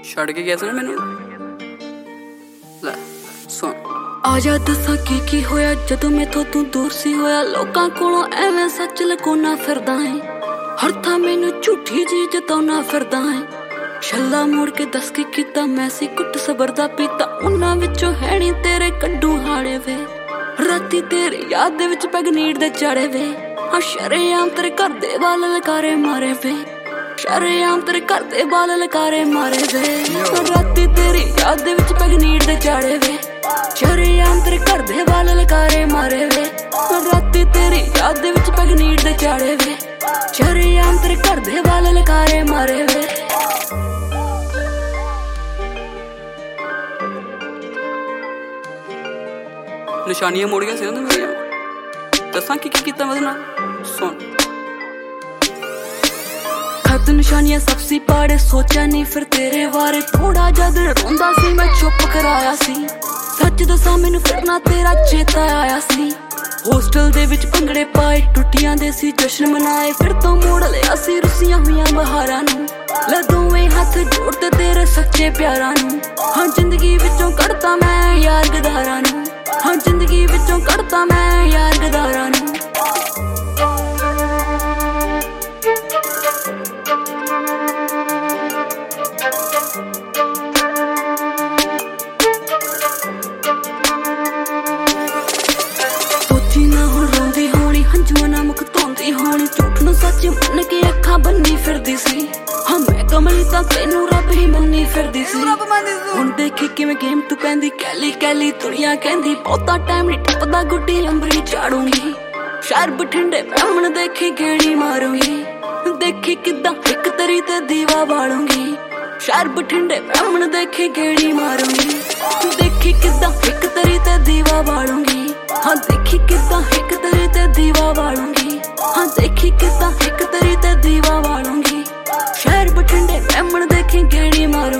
ਛੱਡ ਕੇ ਗਿਆ ਸੀ ਨਾ ਮੈਨੂੰ। ਲੈ ਸੁਣ ਆਜਾ ਦੱਸਾਂ ਕੀ ਹੋਇਆ ਜਦੋਂ ਮੈਥੋਂ ਤੂੰ ਦੂਰ ਸੀ ਹੋਇਆ। ਲੋਕਾਂ ਕੋਲੋਂ ਐਵੇਂ ਸੱਚ ਲੁਕਾਉਣਾ ਫਿਰਦਾ ਹੈ, ਹਰ ਥਾਂ ਮੈਨੂੰ ਝੂਠੀ ਜੀ ਜਤਾਉਣਾ ਫਿਰਦਾ ਹੈ। ਛੱਲਾ ਮੋੜ ਕੇ ਦੱਸ ਕੀ ਕੀਤਾ ਮੈਂ ਸੀ ਕੁੱਟ ਸਬਰ ਦਾ ਪੀਤਾ, ਉਹਨਾਂ ਵਿੱਚੋਂ ਹੈ ਨੀ ਤੇਰੇ ਕੱਢੂ ਹਾੜੇ ਵੇ। ਰਾਤੀ ਤੇਰੇ ਯਾਦ ਦੇ ਵਿੱਚ ਪੈਗਨੀੜ ਦੇ ਚਾੜੇ ਵੇ, ਹਾਂ ਸ਼ਰੇਆਮ ਤੇਰੇ ਘਰ ਦੇ ਵਾਲ ਲਕਾਰੇ ਮਾਰੇ ਵੇ, ਸ਼ਰੇਆਮ ਤੇਰੇ ਘਰ ਦੇ ਵਾਲ ਲਕਾਰੇ ਮਾਰੇ ਵੇ। ਰਾਤੀ ਤੇਰੀ ਯਾਦ ਦੇ ਵਿੱਚ ਪੈਗਨੀੜ ਦੇ ਚਾੜੇ ਵੇ, ਸ਼ਰੇਆਮ ਤੇਰੇ ਘਰ ਦੇ ਵਾਲ ਲਕਾਰੇ ਮਾਰੇ ਵੇ। ਰਾਤੀ ਤੇਰੀ ਯਾਦ ਦੇ ਵਿੱਚ ਪੈਗਨੀੜ ਦੇ ਚਾੜੇ ਵੇ, ਸ਼ਰੇਆਮ ਤੇਰੇ ਘਰ ਦੇ ਵਾਲ ਲਕਾਰੇ ਮਾਰੇ ਵੇ। ਨਿਸ਼ਾਨੀਆਂ ਮੁੜ ਗਿਆ ਸੀ ਨਾ ਮੇਰੀਆਂ। ਦੱਸਾਂ ਕੀ ਕੀਤਾ ਮੈਂ ਉਹਦੇ ਨਾਲ, ਸੁਣ ਖਤ ਨਿਸ਼ਾਨੀਆਂ ਸਭ ਸੀ ਪਾੜੇ, ਸੋਚਿਆ ਨਹੀਂ ਫਿਰ ਤੇਰੇ ਬਾਰੇ। ਥੋੜਾ ਜਦ ਰੋਂਦਾ ਸੀ ਮੈਂ ਚੁੱਪ ਕਰਾਇਆ ਸੀ, ਸੱਚ ਦੱਸਾਂ ਮੈਨੂੰ ਫਿਰ ਨਾ ਤੇਰਾ ਚੇਤਾ ਆਇਆ ਸੀ। ਹੋਸਟਲ ਦੇ ਵਿੱਚ ਭੰਗੜੇ ਪਾਏ, ਟੁੱਟੀਆਂ ਦੇ ਸੀ ਜਸ਼ਨ ਮਨਾਏ, ਫਿਰ ਤੋਂ ਮੋੜ ਲਿਆ ਸੀ ਰੁੱਸੀਆਂ ਹੋਈਆਂ ਬਹਾਰਾਂ ਨੂੰ। ਲੈ ਦੋਵੇਂ ਹੱਥ ਜੋੜਦੇ ਤੇਰੇ ਸੱਚੇ ਪਿਆਰਾਂ ਨੂੰ, ਹਾਂ ਜ਼ਿੰਦਗੀ ਵਿੱਚੋਂ ਕੱਢਤਾ ਮੈਂ ਯਾਰ ਗਦਾਰਾਂ ਨੂੰ, ਹਾਂ ਜ਼ਿੰਦਗੀ ਵਿੱਚੋਂ ਕੱਢਤਾ ਮੈਂ ਯਾਰ ਗਦਾਰਾਂ ਨੂੰ। ਸੋਚੀ ਨਾ ਹੁਣ ਰੋਂਦੀ ਹੋਣੀ, ਹੰਝੂਆਂ ਨਾਲ ਮੁੱਖ ਧੋਂਦੀ ਹੋਣੀ, ਝੂਠ ਨੂੰ ਸੱਚ ਮੰਨ ਕੇ ਅੱਖਾਂ ਬੰਨੀ ਫਿਰਦੀ ਸੀ। ਹਾਂ ਮੈਂ ਕਮਲੀ ਤਾਂ ਤੈਨੂੰ ਰੱਬ ਹੀ ਮੰਨੀ ਫਿਰਦੀ ਸੀ। ਹੁਣ ਦੇਖੀ ਕਿਵੇਂ ਗੇਮ ਤੂੰ ਕਹਿੰਦੀ ਕੈਲੀ ਕੈਲੀ, ਦੁਨੀਆ ਕਹਿੰਦੀ ਬਹੁਤਾ ਟਾਈਮ ਨਹੀਂ ਟੱਪਦਾ, ਗੁੱਡੀ ਅੰਬਰੀ ਝਾੜੂੰਗੀ। ਸ਼ਹਿਰ ਬਠਿੰਡੇ ਬ੍ਰਾਹਮਣ ਦੇਖੀ ਗੇੜੀ ਮਾਰੂੰਗੀ, ਦੇਖੀ ਕਿੱਦਾਂ ਇੱਕ ਤਰੀ ਤੇ ਦੀਵਾ ਬਾਲੂੰਗੀ। ਸ਼ਹਿਰ ਬਠਿੰਡੇ ਬ੍ਰਾਹਮਣ ਦੇਖੀ ਗੇੜੀ ਮਾਰੂੰਗੀ, ਦੇਖੀ ਕਿੱਦਾਂ ਇੱਕ ਤਰੀ ਤੇ ਦੀਵਾ ਬਾਲੂੰਗੀ। ਹਾਂ ਦੇਖੀ ਕਿੱਦਾਂ ਇੱਕ ਤਰੀ ਤੇ ਦੀਵਾ ਬਾਲੂੰਗੀ, ਹਾਂ ਦੇਖੀ ਕਿੱਦਾਂ ਇੱਕ ਤਰੀ ਤੇ ਦੀਵਾ ਬਾਲੂੰਗੀ। ਸ਼ਹਿਰ ਬਠਿੰਡੇ ਬ੍ਰਾਹਮਣ ਦੇਖੀ ਗੇੜੀ ਮਾਰੂ